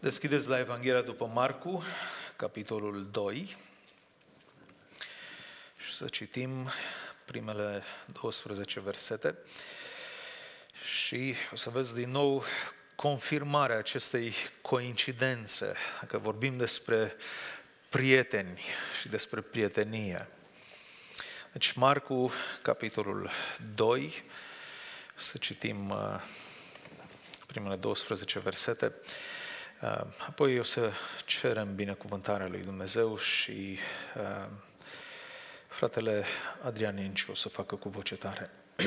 Deschideți la Evanghelia după Marcu, capitolul 2, și să citim primele 12 versete. Și o să vezi din nou confirmarea acestei coincidențe, că vorbim despre prieteni și despre prietenie. Deci Marcu, capitolul 2, să citim primele 12 versete. Apoi o să cerem binecuvântarea lui Dumnezeu și fratele Adrian Inciu o să facă cu voce tare.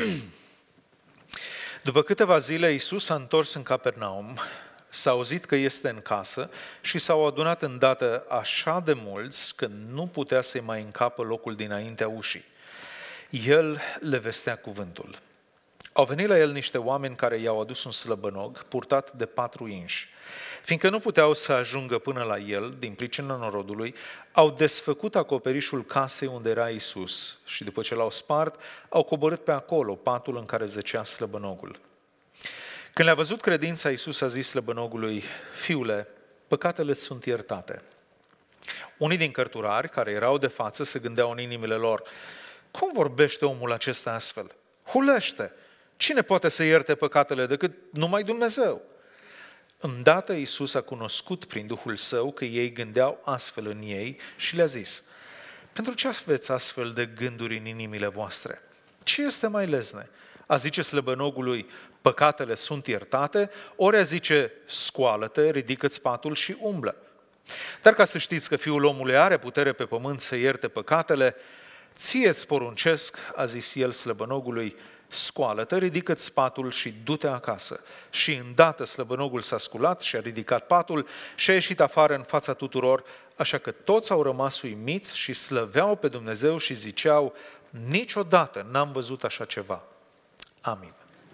După câteva zile, Iisus s-a întors în Capernaum, s-a auzit că este în casă și s-au adunat îndată așa de mulți că nu putea să-i mai încapă locul dinaintea ușii. El le vestea cuvântul. Au venit la el niște oameni care i-au adus un slăbănog purtat de 4 inși. Fiindcă nu puteau să ajungă până la el, din pricina norodului, au desfăcut acoperișul casei unde era Iisus și după ce l-au spart, au coborât pe acolo patul în care zăcea slăbănogul. Când le-a văzut credința, Iisus a zis slăbănogului: Fiule, păcatele sunt iertate. Unii din cărturari care erau de față se gândeau în inimile lor: cum vorbește omul acesta astfel? Hulește! Cine poate să ierte păcatele decât numai Dumnezeu? Îndată Iisus a cunoscut prin Duhul Său că ei gândeau astfel în ei și le-a zis: pentru ce aveți astfel de gânduri în inimile voastre? Ce este mai lezne? A zice slăbănogului: păcatele sunt iertate, ori a zice: scoală-te, ridică-ți patul și umblă. Dar ca să știți că Fiul omului are putere pe pământ să ierte păcatele, ție-ți poruncesc, a zis el slăbănogului, scoală-te, ridică-ți patul și du-te acasă. Și îndată slăbănogul s-a sculat și a ridicat patul și a ieșit afară în fața tuturor, așa că toți au rămas uimiți și slăveau pe Dumnezeu și ziceau: niciodată n-am văzut așa ceva. Amin.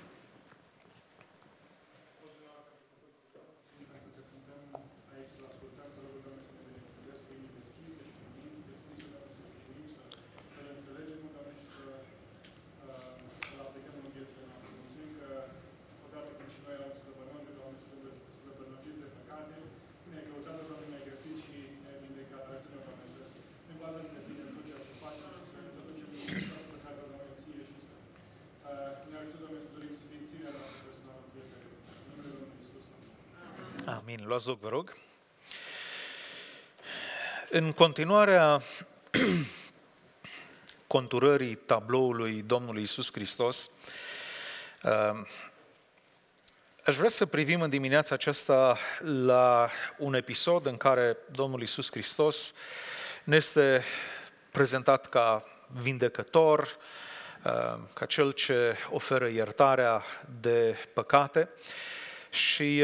Amin. Luați loc, vă rog. În continuarea conturării tabloului Domnului Iisus Hristos, aș vrea să privim în dimineața aceasta la un episod în care Domnul Iisus Hristos ne este prezentat ca vindecător, ca cel ce oferă iertarea de păcate. Și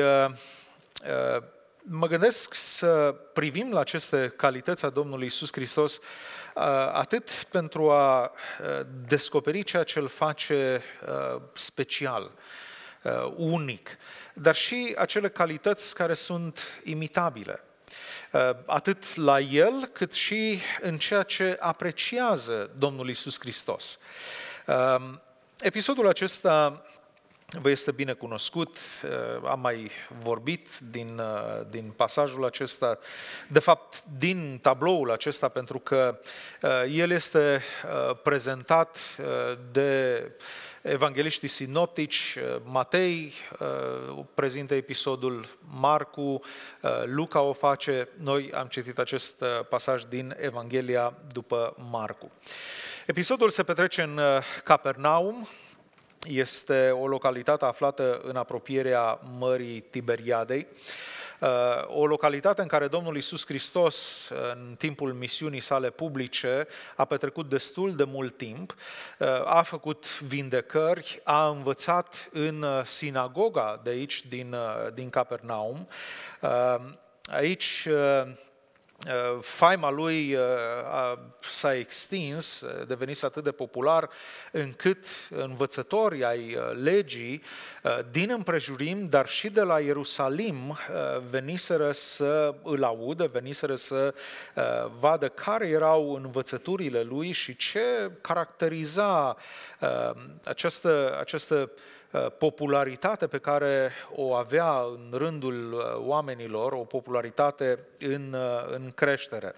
mă gândesc să privim la aceste calități a Domnului Iisus Hristos atât pentru a descoperi ceea ce îl face special, unic, dar și acele calități care sunt imitabile, atât la El, cât și în ceea ce apreciază Domnul Iisus Hristos. Episodul acesta vă este bine cunoscut, am mai vorbit din pasajul acesta, de fapt din tabloul acesta, pentru că el este prezentat de evangeliștii sinoptici. Matei prezintă episodul, Marcu, Luca o face, noi am citit acest pasaj din Evanghelia după Marcu. Episodul se petrece în Capernaum. Este o localitate aflată în apropierea Mării Tiberiadei, o localitate în care Domnul Iisus Hristos, în timpul misiunii sale publice, a petrecut destul de mult timp, a făcut vindecări, a învățat în sinagoga de aici, din Capernaum. Aici faima lui s-a extins, devenise atât de popular, încât învățătorii ai legii din împrejurim, dar și de la Ierusalim, veniseră să îl audă, veniseră să vadă care erau învățăturile lui și ce caracteriza această popularitate pe care o avea în rândul oamenilor, o popularitate în creștere.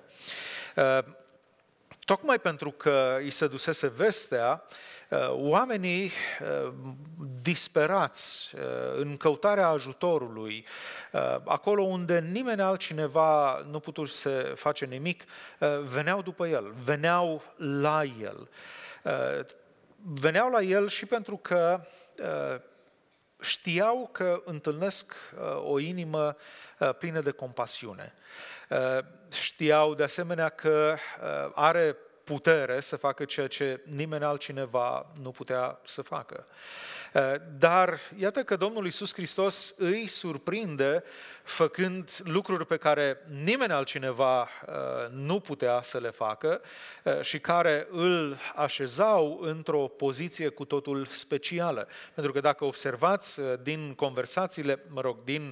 Tocmai pentru că îi se dusese vestea, oamenii disperați în căutarea ajutorului, acolo unde nimeni altcineva nu putea să face nimic, veneau după el, veneau la el. Veneau la el și pentru că știau că întâlnesc o inimă plină de compasiune. Știau de asemenea că are putere să facă ceea ce nimeni altcineva nu putea să facă. Dar iată că Domnul Iisus Hristos îi surprinde făcând lucruri pe care nimeni altcineva nu putea să le facă și care îl așezau într-o poziție cu totul specială. Pentru că dacă observați din conversațiile, din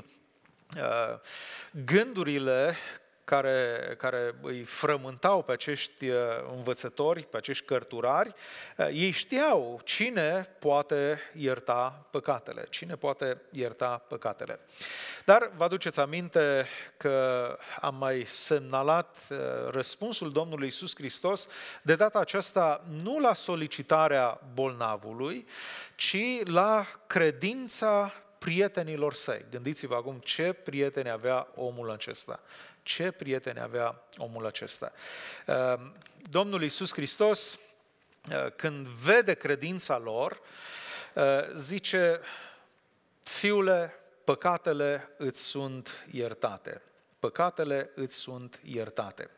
gândurile care îi frământau pe acești învățători, pe acești cărturari, ei știau cine poate ierta păcatele, cine poate ierta păcatele. Dar vă aduceți aminte că am mai semnalat răspunsul Domnului Iisus Hristos, de data aceasta nu la solicitarea bolnavului, ci la credința prietenilor săi. Gândiți-vă acum ce prieteni avea omul acesta. Ce prieteni avea omul acesta. Domnul Iisus Hristos, când vede credința lor, zice: fiule, păcatele îți sunt iertate. Păcatele îți sunt iertate.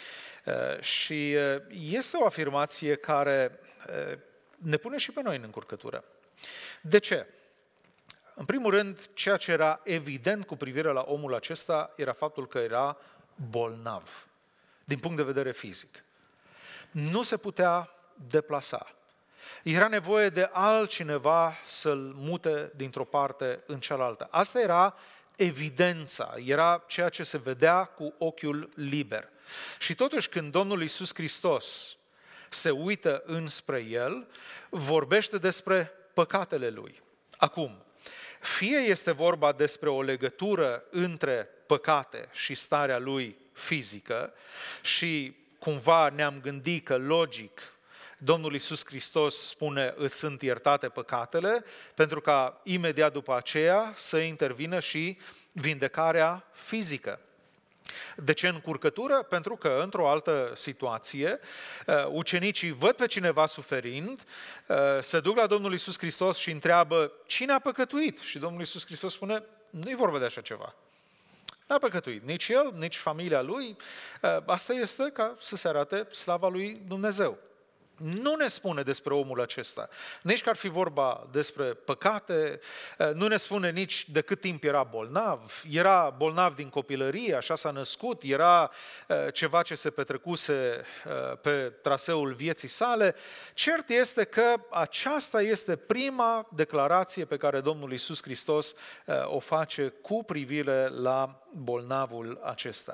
Și este o afirmație care ne pune și pe noi în încurcătură. De ce? În primul rând, ceea ce era evident cu privire la omul acesta era faptul că era bolnav, din punct de vedere fizic. Nu se putea deplasa. Era nevoie de altcineva să-l mute dintr-o parte în cealaltă. Asta era evidența, era ceea ce se vedea cu ochiul liber. Și totuși, când Domnul Iisus Hristos se uită înspre el, vorbește despre păcatele lui. Acum, fie este vorba despre o legătură între păcate și starea lui fizică și cumva ne-am gândit că logic Domnul Iisus Hristos spune îți sunt iertate păcatele, pentru ca imediat după aceea să intervină și vindecarea fizică. De ce încurcătură? Pentru că, într-o altă situație, ucenicii văd pe cineva suferind, se duc la Domnul Iisus Hristos și întreabă cine a păcătuit? Și Domnul Iisus Hristos spune, nu-i vorba de așa ceva. N-a păcătuit nici el, nici familia lui. Asta este ca să se arate slava lui Dumnezeu. Nu ne spune despre omul acesta, nici că ar fi vorba despre păcate, nu ne spune nici de cât timp era bolnav din copilărie, așa s-a născut, era ceva ce se petrecuse pe traseul vieții sale. Cert este că aceasta este prima declarație pe care Domnul Iisus Hristos o face cu privire la bolnavul acesta.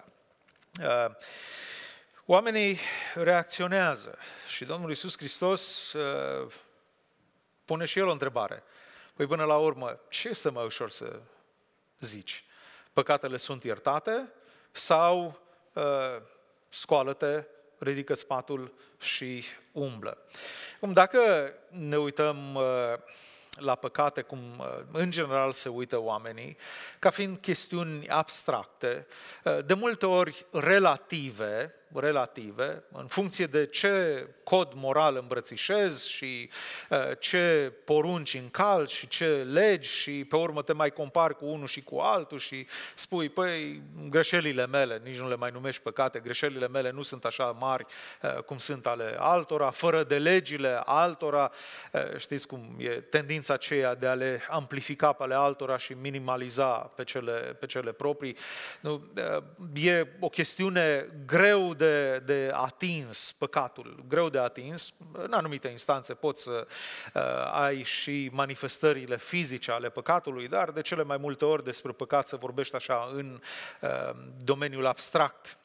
Oamenii reacționează și Domnul Iisus Hristos pune și El o întrebare. Păi până la urmă, ce este mai ușor să zici? Păcatele sunt iertate sau scoală-te, ridică-ți patul și umblă? Dacă ne uităm la păcate, cum în general se uită oamenii, ca fiind chestiuni abstracte, de multe ori relative, în funcție de ce cod moral îmbrățișezi și ce porunci încalci și ce legi și pe urmă te mai compari cu unul și cu altul și spui, păi, greșelile mele, nici nu le mai numești păcate, greșelile mele nu sunt așa mari cum sunt ale altora, fără de legile altora, știți cum e tendința aceea de a le amplifica pe ale altora și minimaliza pe cele proprii. E o chestiune greu de atins păcatul, greu de atins. În anumite instanțe poți să ai și manifestările fizice ale păcatului, dar de cele mai multe ori despre păcat se vorbește așa în domeniul abstract.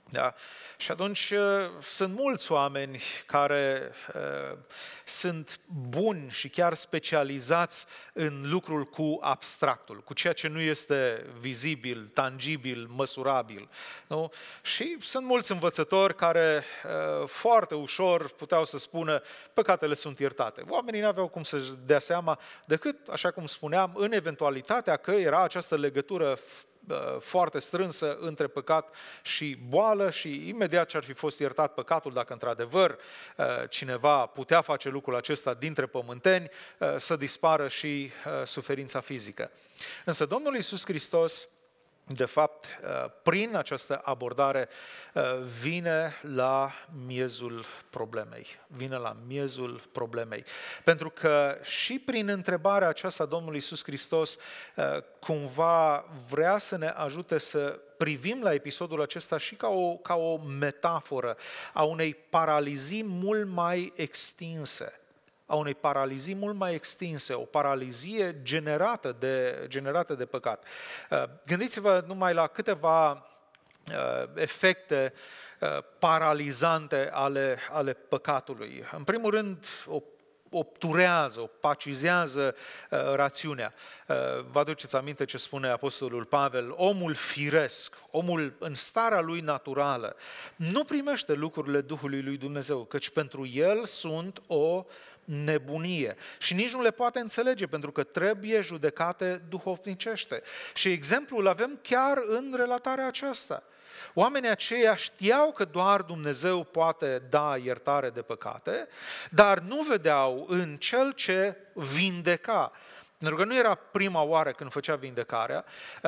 Da? Și atunci sunt mulți oameni care sunt buni și chiar specializați în lucrul cu abstractul, cu ceea ce nu este vizibil, tangibil, măsurabil. Nu? Și sunt mulți învățători care foarte ușor puteau să spună păcatele sunt iertate. Oamenii nu aveau cum să-și dea seama decât, așa cum spuneam, în eventualitatea că era această legătură foarte strânsă între păcat și boală și imediat ce ar fi fost iertat păcatul, dacă într-adevăr cineva putea face lucrul acesta dintre pământeni, să dispară și suferința fizică. Însă Domnul Iisus Hristos, de fapt, prin această abordare, vine la miezul problemei. Vine la miezul problemei. Pentru că și prin întrebarea aceasta Domnul Iisus Hristos cumva vrea să ne ajute să privim la episodul acesta și ca o metaforă a unei paralizii mult mai extinse. O paralizie generată de păcat. Gândiți-vă numai la câteva efecte paralizante ale păcatului. În primul rând, obturează, opacizează rațiunea. Vă aduceți aminte ce spune Apostolul Pavel? Omul firesc, omul în starea lui naturală, nu primește lucrurile Duhului lui Dumnezeu, căci pentru el sunt o nebunie și nici nu le poate înțelege pentru că trebuie judecate duhovnicește. Și exemplul avem chiar în relatarea aceasta. Oamenii aceia știau că doar Dumnezeu poate da iertare de păcate, dar nu vedeau în Cel ce vindeca. Pentru că nu era prima oară când făcea vindecarea,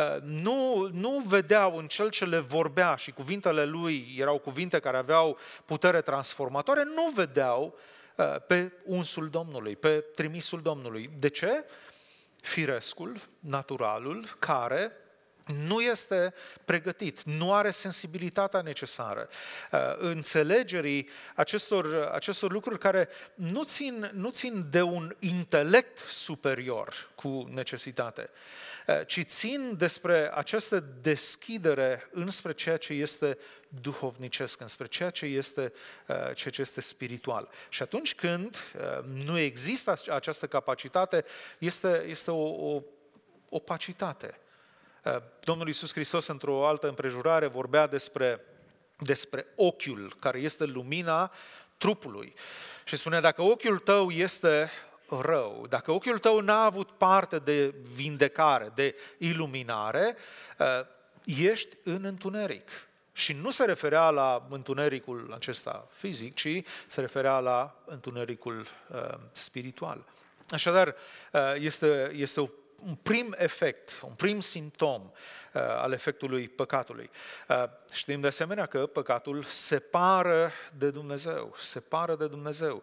nu vedeau în Cel ce le vorbea și cuvintele Lui erau cuvinte care aveau putere transformatoare, nu vedeau pe unsul Domnului, pe trimisul Domnului. De ce? Firescul, naturalul, care nu este pregătit, nu are sensibilitatea necesară înțelegerii acestor lucruri care nu țin de un intelect superior cu necesitate, ci țin despre această deschidere înspre ceea ce este duhovnicesc, înspre ceea ce este spiritual. Și atunci când nu există această capacitate, este o opacitate. Domnul Iisus Hristos, într-o altă împrejurare, vorbea despre ochiul, care este lumina trupului. Și spunea, dacă ochiul tău este rău, dacă ochiul tău n-a avut parte de vindecare, de iluminare, ești în întuneric. Și nu se referea la întunericul acesta fizic, ci se referea la întunericul spiritual. Așadar, este un prim efect, un prim simptom al efectului păcatului. Știm de asemenea că păcatul separă de Dumnezeu,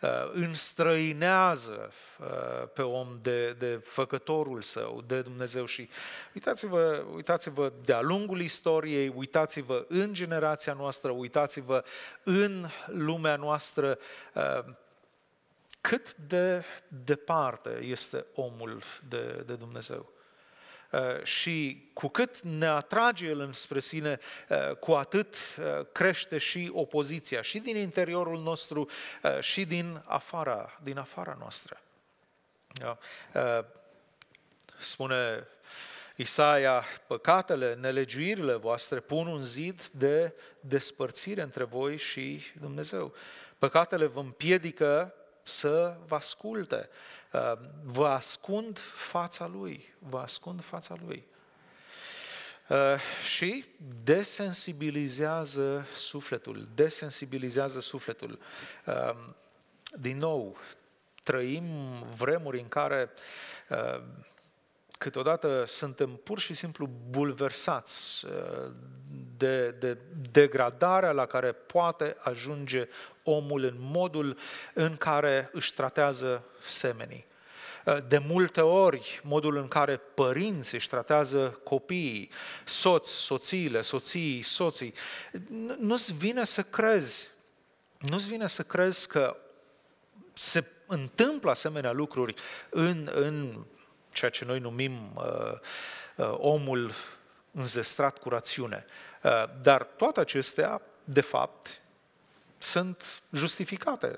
înstrăinează pe om de făcătorul său, de Dumnezeu. Și uitați-vă de-a lungul istoriei, uitați-vă în generația noastră, uitați-vă în lumea noastră, cât de departe este omul de Dumnezeu. Și cu cât ne atrage El înspre sine, cu atât crește și opoziția, și din interiorul nostru, și din afara noastră. Spune Isaia, păcatele, nelegiuirile voastre pun un zid de despărțire între voi și Dumnezeu. Păcatele vă împiedică să vă asculte, vă ascund fața Lui. Și desensibilizează sufletul. Din nou, trăim vremuri în care câteodată suntem pur și simplu bulversați de degradarea la care poate ajunge omul în modul în care își tratează semenii. De multe ori, modul în care părinții își tratează copiii, soțiile, soții, nu-ți vine să crezi că se întâmplă asemenea lucruri în ceea ce noi numim omul înzestrat cu rațiune. Dar toate acestea, de fapt, sunt justificate,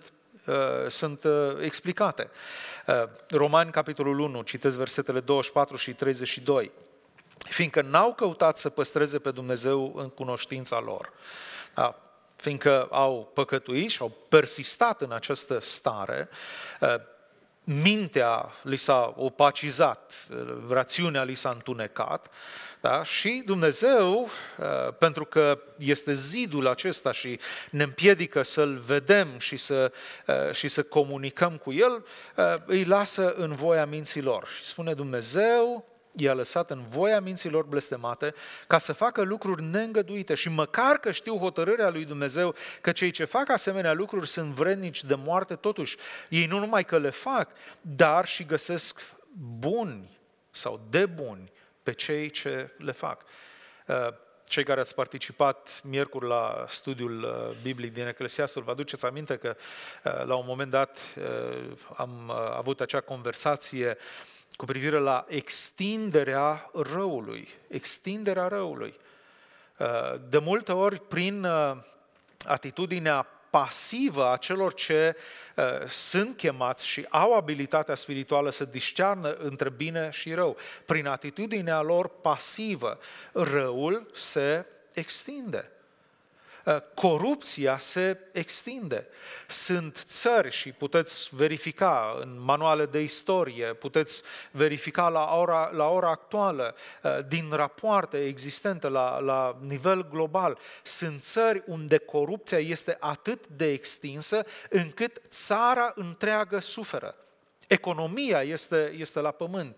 sunt explicate. Romani, capitolul 1, citesc versetele 24 și 32. Fiindcă n-au căutat să păstreze pe Dumnezeu în cunoștința lor. Da? Fiindcă au păcătuit și au persistat în această stare, mintea li s-a opacizat, rațiunea li s-a întunecat, da? Și Dumnezeu, pentru că este zidul acesta și ne împiedică să-L vedem și să comunicăm cu El, îi lasă în voia minților. Și spune Dumnezeu, i-a lăsat în voia minților blestemate ca să facă lucruri neîngăduite și măcar că știu hotărârea lui Dumnezeu că cei ce fac asemenea lucruri sunt vrednici de moarte, totuși ei nu numai că le fac, dar și găsesc buni sau de buni pe cei ce le fac. Cei care ați participat miercuri la studiul biblic din Eclesiastul, vă aduceți aminte că la un moment dat am avut acea conversație cu privire la extinderea răului. Extinderea răului. De multe ori, prin atitudinea pasivă a celor ce sunt chemați și au abilitatea spirituală să discearnă între bine și rău, prin atitudinea lor pasivă, răul se extinde. Corupția se extinde. Sunt țări și puteți verifica în manuale de istorie, puteți verifica la ora actuală, din rapoarte existente la nivel global, sunt țări unde corupția este atât de extinsă încât țara întreagă suferă. Economia este la pământ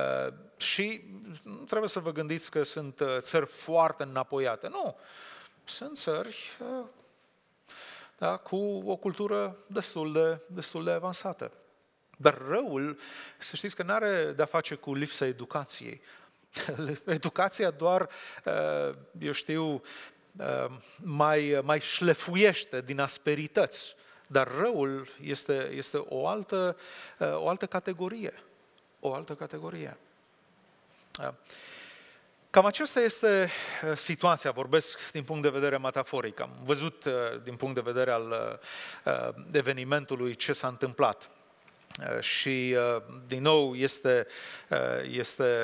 și nu trebuie să vă gândiți că sunt țări foarte înapoiate. Nu. Sunt țări cu o cultură destul de avansată. Dar răul, să știți că nu are de-a face cu lipsa educației. Educația doar, mai șlefuiește din asperități. Dar răul este o altă categorie. O altă categorie. Cam aceasta este situația, vorbesc din punct de vedere metaforic. Am văzut din punct de vedere al evenimentului ce s-a întâmplat. Și din nou este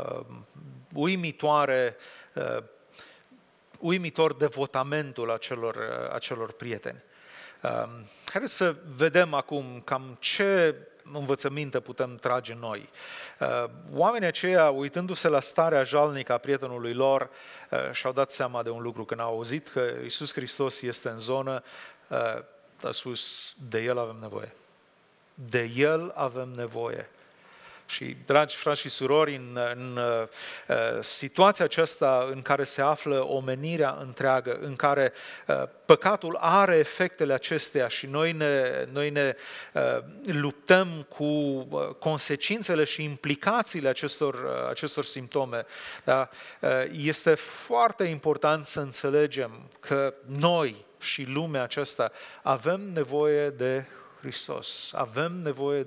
uimitor devotamentul acelor prieteni. Haideți să vedem acum cam ce învățăminte putem trage noi. Oamenii aceia, uitându-se la starea jalnică a prietenului lor, și-au dat seama de un lucru, când au auzit că Iisus Hristos este în zonă, a spus, de El avem nevoie. De El avem nevoie. Și, dragi frați și surori, în situația aceasta în care se află omenirea întreagă, în care păcatul are efectele acesteia și noi ne luptăm cu consecințele și implicațiile acestor simptome, da? Este foarte important să înțelegem că noi și lumea aceasta avem nevoie de Hristos. Avem nevoie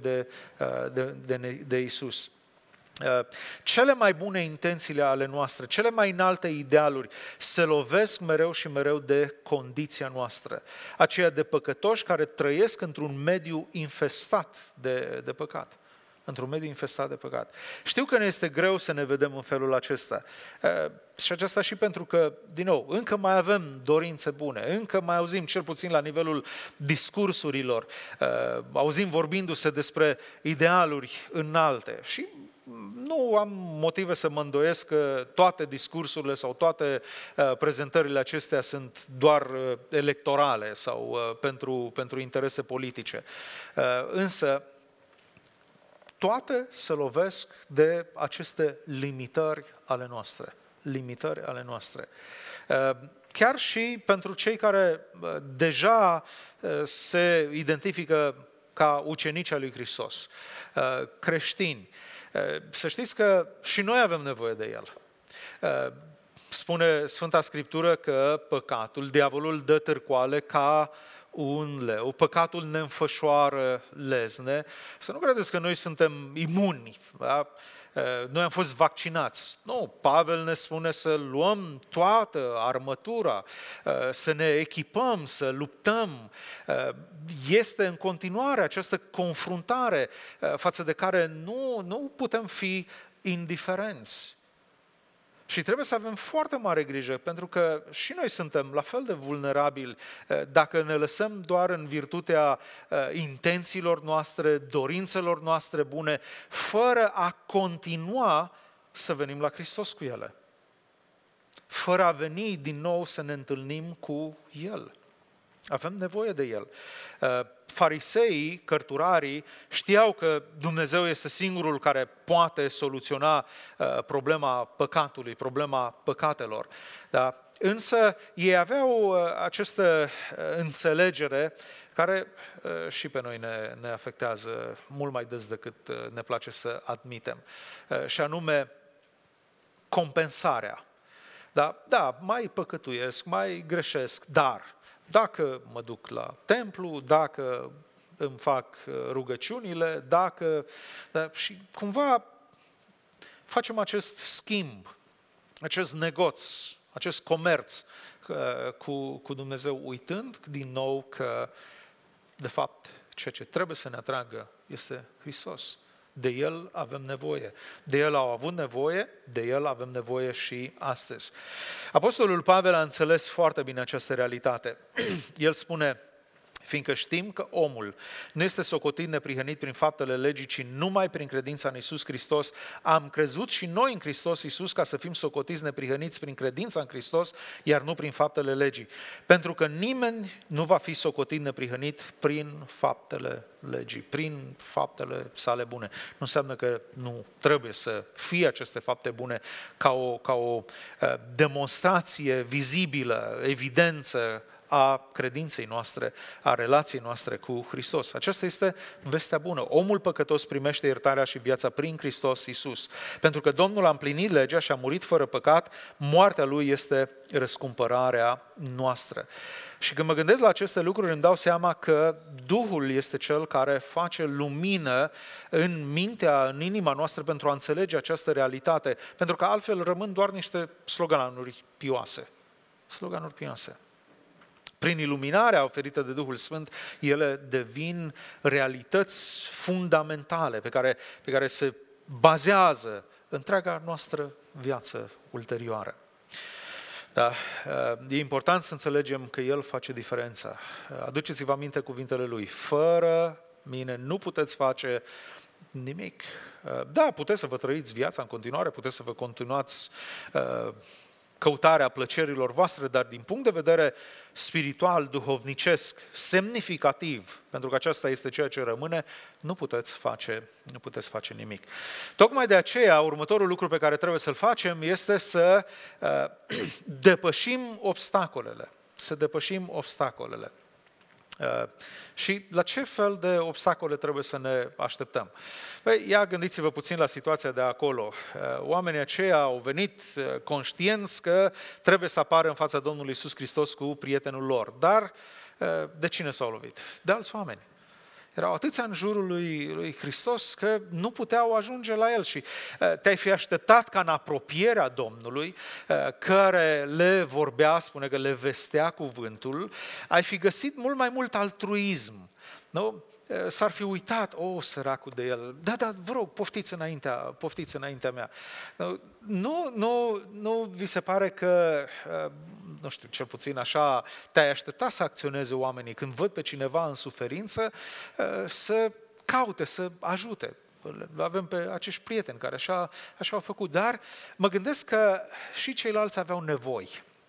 de Iisus. Cele mai bune intențiile ale noastre, cele mai înalte idealuri se lovesc mereu și mereu de condiția noastră, aceea de păcătoși care trăiesc într-un mediu infestat de păcat. Într-un mediu infestat de păcat. Știu că ne este greu să ne vedem în felul acesta. Și aceasta și pentru că, din nou, încă mai avem dorințe bune, încă mai auzim, cel puțin la nivelul discursurilor, auzim vorbindu-se despre idealuri înalte. Și nu am motive să mă îndoiesc că toate discursurile sau toate prezentările acestea sunt doar electorale sau pentru interese politice. Însă, toate se lovesc de aceste limitări ale noastre. Limitări ale noastre. Chiar și pentru cei care deja se identifică ca ucenici al lui Hristos, creștini. Să știți că și noi avem nevoie de El. Spune Sfânta Scriptură că păcatul, diavolul dă târcoale ca un leu, păcatul ne înfășoară lezne. Să nu credeți că noi suntem imuni. Da? noi am fost vaccinați. Nu, Pavel ne spune să luăm toată armătura, să ne echipăm, să luptăm. Este în continuare această confruntare față de care nu putem fi indiferenți. Și trebuie să avem foarte mare grijă, pentru că și noi suntem la fel de vulnerabili dacă ne lăsăm doar în virtutea intențiilor noastre, dorințelor noastre bune, fără a continua să venim la Hristos cu ele, fără a veni din nou să ne întâlnim cu El. Avem nevoie de El. Fariseii, cărturarii, știau că Dumnezeu este singurul care poate soluționa problema păcatului, problema păcatelor. Da? Însă ei aveau această înțelegere care și pe noi ne afectează mult mai des decât ne place să admitem. Și anume compensarea. Da, mai păcătuiesc, mai greșesc, dar dacă mă duc la templu, dacă îmi fac rugăciunile, și cumva facem acest schimb, acest negoț, acest comerț cu Dumnezeu, uitând din nou că, de fapt, ceea ce trebuie să ne atragă este Hristos. De El avem nevoie. De El au avut nevoie, de El avem nevoie și astăzi. Apostolul Pavel a înțeles foarte bine această realitate. El spune: fiindcă știm că omul nu este socotit neprihănit prin faptele legii, ci numai prin credința în Iisus Hristos, am crezut și noi în Hristos Iisus ca să fim socotiți neprihăniți prin credința în Hristos, iar nu prin faptele legii. Pentru că nimeni nu va fi socotit neprihănit prin faptele legii, prin faptele sale bune. Nu înseamnă că nu trebuie să fie aceste fapte bune ca o demonstrație vizibilă, evidență a credinței noastre, a relației noastre cu Hristos. Aceasta este vestea bună. Omul păcătos primește iertarea și viața prin Hristos Iisus. Pentru că Domnul a împlinit legea și a murit fără păcat, moartea Lui este răscumpărarea noastră. Și când mă gândesc la aceste lucruri, îmi dau seama că Duhul este Cel care face lumină în mintea, în inima noastră pentru a înțelege această realitate, pentru că altfel rămân doar niște sloganuri pioase. Sloganuri pioase. Prin iluminarea oferită de Duhul Sfânt, ele devin realități fundamentale pe care se bazează întreaga noastră viață ulterioară. Da, e important să înțelegem că El face diferența. Aduceți-vă aminte cuvintele Lui: fără mine nu puteți face nimic. Da, puteți să vă trăiți viața în continuare, puteți să vă continuați căutarea plăcerilor voastre, dar din punct de vedere spiritual, duhovnicesc, semnificativ, pentru că aceasta este ceea ce rămâne, nu puteți face nimic. Tocmai de aceea, următorul lucru pe care trebuie să-l facem este să depășim obstacolele. Să depășim obstacolele. Și la ce fel de obstacole trebuie să ne așteptăm? Ia gândiți-vă puțin la situația de acolo. Oamenii aceia au venit conștienți că trebuie să apară în fața Domnului Iisus Hristos cu prietenul lor. Dar de cine s-au lovit? De alți oameni. Erau atâția în jurul lui Hristos că nu puteau ajunge la El și te-ai fi așteptat ca în apropierea Domnului, care le vorbea, spune că le vestea cuvântul, ai fi găsit mult mai mult altruism. Nu? S-ar fi uitat: săracul de el, da, vă rog, poftiți înaintea mea. Nu vi se pare că, nu știu, cel puțin așa, te-ai așteptat să acționeze oamenii când văd pe cineva în suferință, să caute, să ajute. Avem pe acești prieteni care așa au făcut, dar mă gândesc că și ceilalți aveau nevoi.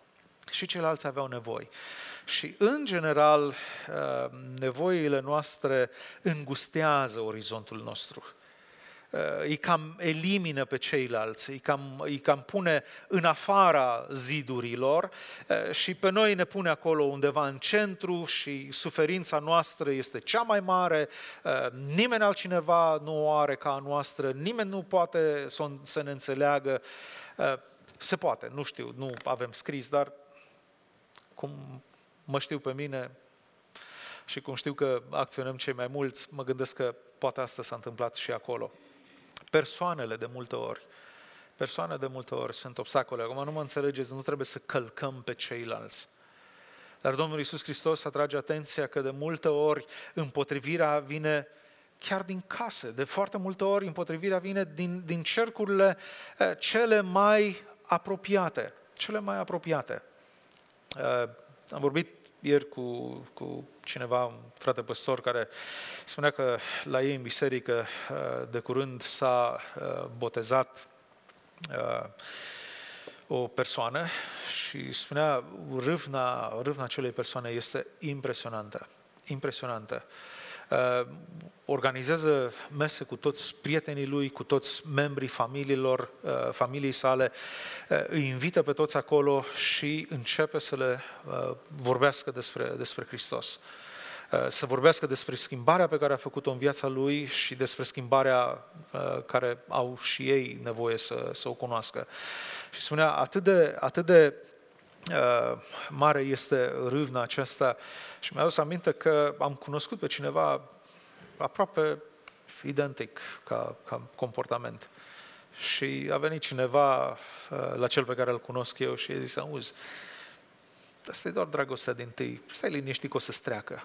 Și, în general, nevoile noastre îngustează orizontul nostru. Îi cam elimină pe ceilalți, îi cam pune în afara zidurilor și pe noi ne pune acolo undeva în centru și suferința noastră este cea mai mare, nimeni altcineva nu o are ca a noastră, nimeni nu poate să ne înțeleagă. Se poate, nu știu, nu avem scris, dar cum mă știu pe mine și cum știu că acționăm cei mai mulți, mă gândesc că poate asta s-a întâmplat și acolo. Persoane de multe ori sunt obstacole. Acum nu mă înțelegeți, nu trebuie să călcăm pe ceilalți. Dar Domnul Iisus Hristos atrage atenția că de multe ori împotrivirea vine chiar din case. De foarte multe ori împotrivirea vine din cercurile cele mai apropiate. Am vorbit ieri cu cineva, un frate păstor, care spunea că la ei în biserică de curând s-a botezat o persoană și spunea râvna acelei persoane este impresionantă. Organizează mese cu toți prietenii lui, cu toți membrii familiei sale, îi invită pe toți acolo și începe să le vorbească despre Hristos. Să vorbească despre schimbarea pe care a făcut-o în viața lui și despre schimbarea care au și ei nevoie să o cunoască. Și spunea, atât de mare este râvna aceasta și mi-a adus aminte că am cunoscut pe cineva aproape identic ca comportament. Și a venit cineva la cel pe care îl cunosc eu și i-a zis, auzi, asta e doar dragostea din tâi, stai liniștit că o să-ți treacă.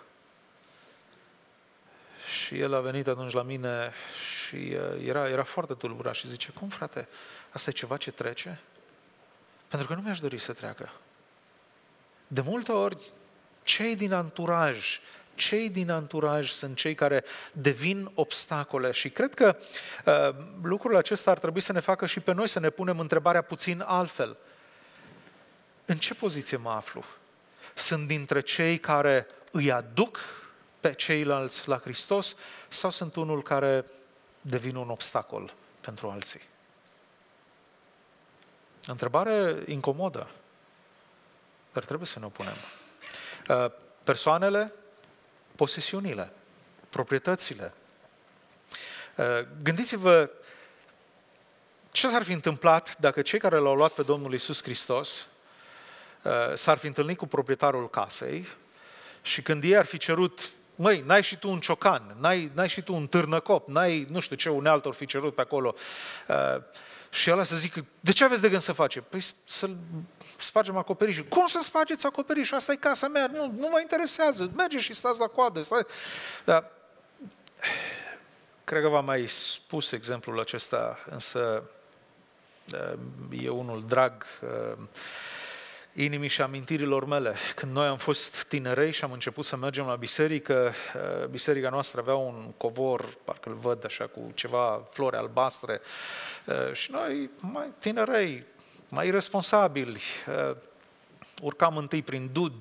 Și el a venit atunci la mine și era foarte tulburat și zice, cum frate, asta e ceva ce trece? Pentru că nu mi-aș dori să treacă. De multe ori, cei din anturaj sunt cei care devin obstacole și cred că lucrul acesta ar trebui să ne facă și pe noi să ne punem întrebarea puțin altfel. În ce poziție mă aflu? Sunt dintre cei care îi aduc pe ceilalți la Hristos sau sunt unul care devine un obstacol pentru alții? Întrebare incomodă, dar trebuie să ne o punem. Persoanele, posesiunile, proprietățile. Gândiți-vă ce s-ar fi întâmplat dacă cei care l-au luat pe Domnul Iisus Hristos s-ar fi întâlnit cu proprietarul casei și când ei ar fi cerut, măi, n-ai și tu un ciocan, n-ai și tu un târnăcop, n-ai nu știu ce unealtă or fi cerut pe acolo. Și ăla să zică, de ce aveți de gând să face? Păi să spargem acoperișul. Cum să spargeți acoperișul? Asta e casa mea, nu mă interesează, mergeți și stați la coadă. Dar, cred că v-am mai spus exemplul acesta, însă e unul drag inimii și amintirilor mele. Când noi am fost tinerei și am început să mergem la biserică, biserica noastră avea un covor, parcă îl văd așa, cu ceva flori albastre și noi, mai tinerei, mai responsabili, urcam întâi prin dud,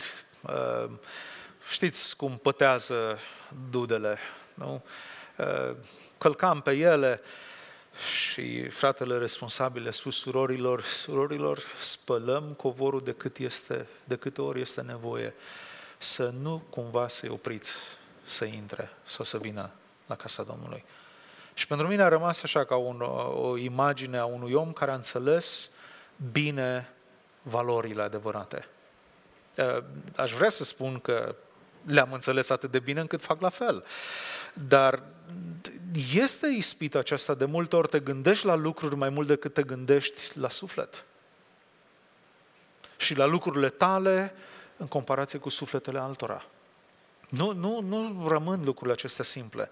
știți cum pătează dudele, nu? Călcam pe ele și fratele responsabil a spus surorilor, spălăm covorul de câte ori este nevoie, să nu cumva să-i opriți să intre sau să vină la casa Domnului. Și pentru mine a rămas așa ca o imagine a unui om care a înțeles bine valorile adevărate. Aș vrea să spun că le-am înțeles atât de bine încât fac la fel. Dar este ispita aceasta, de multe ori te gândești la lucruri mai mult decât te gândești la suflet. Și la lucrurile tale în comparație cu sufletele altora. Nu rămân lucrurile acestea simple.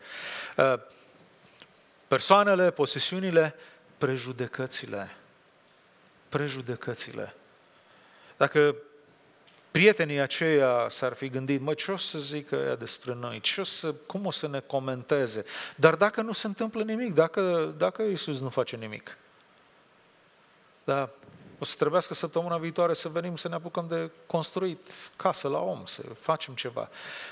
Persoanele, posesiunile, prejudecățile. Dacă prietenii aceia s-ar fi gândit, mă, ce o să zică ea despre noi, cum o să ne comenteze, dar dacă nu se întâmplă nimic, dacă Iisus nu face nimic, da, o să trebuiască săptămâna viitoare să venim să ne apucăm de construit casă la om, să facem ceva.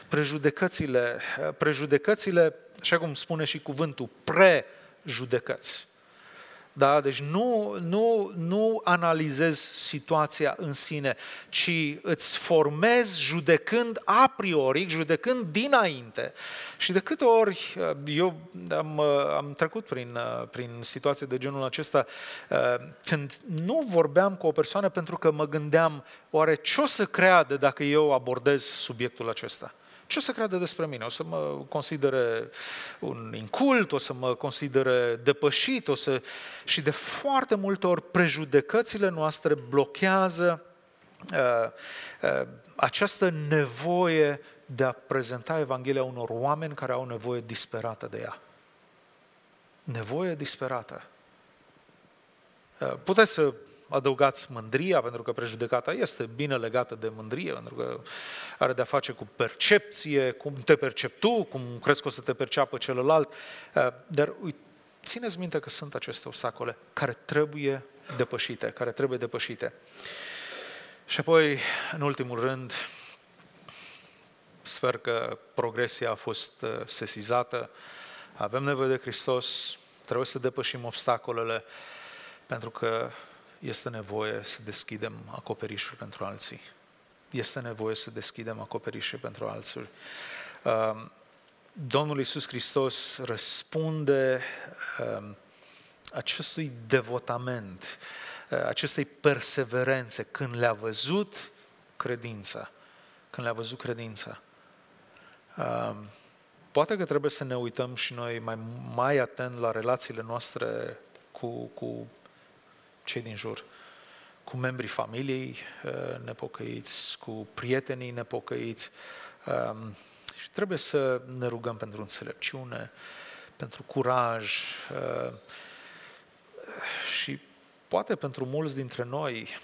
Prejudecățile, așa cum spune și cuvântul, prejudecăți. Da? Deci nu analizezi situația în sine, ci îți formezi judecând a priori, judecând dinainte. Și de câte ori eu am trecut prin situații de genul acesta, când nu vorbeam cu o persoană pentru că mă gândeam, oare ce o să creadă dacă eu abordez subiectul acesta? Ce o să creadă despre mine? O să mă considere un incult, o să mă considere depășit, și de foarte multe ori prejudecățile noastre blochează această nevoie de a prezenta Evanghelia unor oameni care au nevoie disperată de ea. Nevoie disperată. Puteți să adăugați mândria, pentru că prejudecata este bine legată de mândrie, pentru că are de-a face cu percepție, cum te percepi tu, cum crezi că o să te perceapă celălalt. Dar țineți minte că sunt aceste obstacole care trebuie depășite, Și apoi, în ultimul rând, sper că progresia a fost sesizată. Avem nevoie de Hristos, trebuie să depășim obstacolele, pentru că este nevoie să deschidem acoperișuri pentru alții. Domnul Iisus Hristos răspunde acestui devotament, acestei perseverențe când le-a văzut credința. Poate că trebuie să ne uităm și noi mai atent la relațiile noastre cu cei din jur, cu membrii familiei nepocăiți, cu prietenii nepocăiți, și trebuie să ne rugăm pentru înțelepciune, pentru curaj și poate pentru mulți dintre noi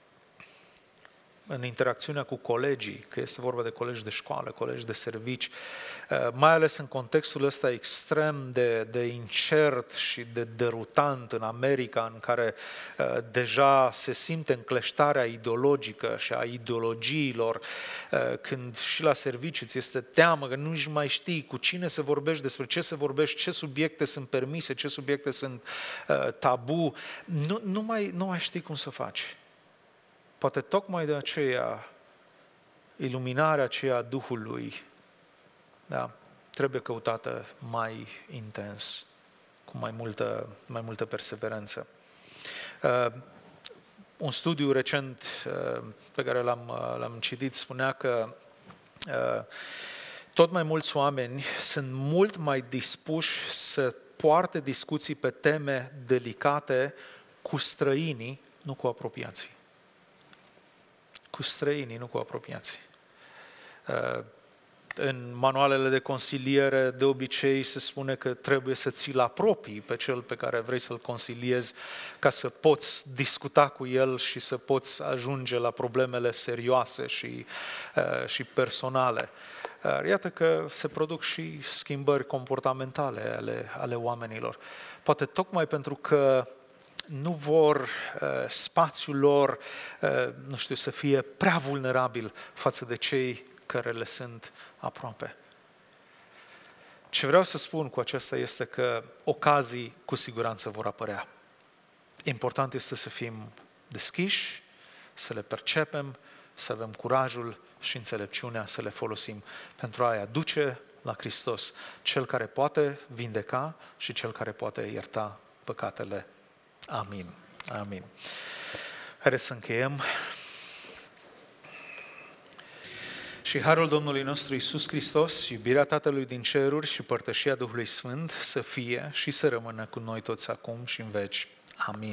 în interacțiunea cu colegii, că este vorba de colegi de școală, colegi de servici, mai ales în contextul ăsta extrem de incert și de derutant în America, în care deja se simte încleștarea ideologică și a ideologiilor, când și la servicii ți este teamă că nu mai știi cu cine să vorbești, despre ce să vorbești, ce subiecte sunt permise, ce subiecte sunt tabu, nu mai știi cum să faci. Poate tocmai de aceea, iluminarea aceea a Duhului, trebuie căutată mai intens, cu mai multă perseverență. Un studiu recent pe care l-am citit spunea că tot mai mulți oameni sunt mult mai dispuși să poarte discuții pe teme delicate cu străinii, nu cu apropiații. În manualele de consiliere, de obicei, se spune că trebuie să ți-l apropii pe cel pe care vrei să-l consiliezi ca să poți discuta cu el și să poți ajunge la problemele serioase și personale. Iată că se produc și schimbări comportamentale ale oamenilor. Poate tocmai pentru că nu vor spațiul lor, să fie prea vulnerabil față de cei care le sunt aproape. Ce vreau să spun cu acesta este că ocazii cu siguranță vor apărea. Important este să fim deschiși, să le percepem, să avem curajul și înțelepciunea să le folosim pentru a-i aduce la Hristos, Cel care poate vindeca și Cel care poate ierta păcatele. Amin. Haideți să încheiem. Și harul Domnului nostru Iisus Hristos, iubirea Tatălui din ceruri și părtășia Duhului Sfânt să fie și să rămână cu noi toți acum și în veci. Amin.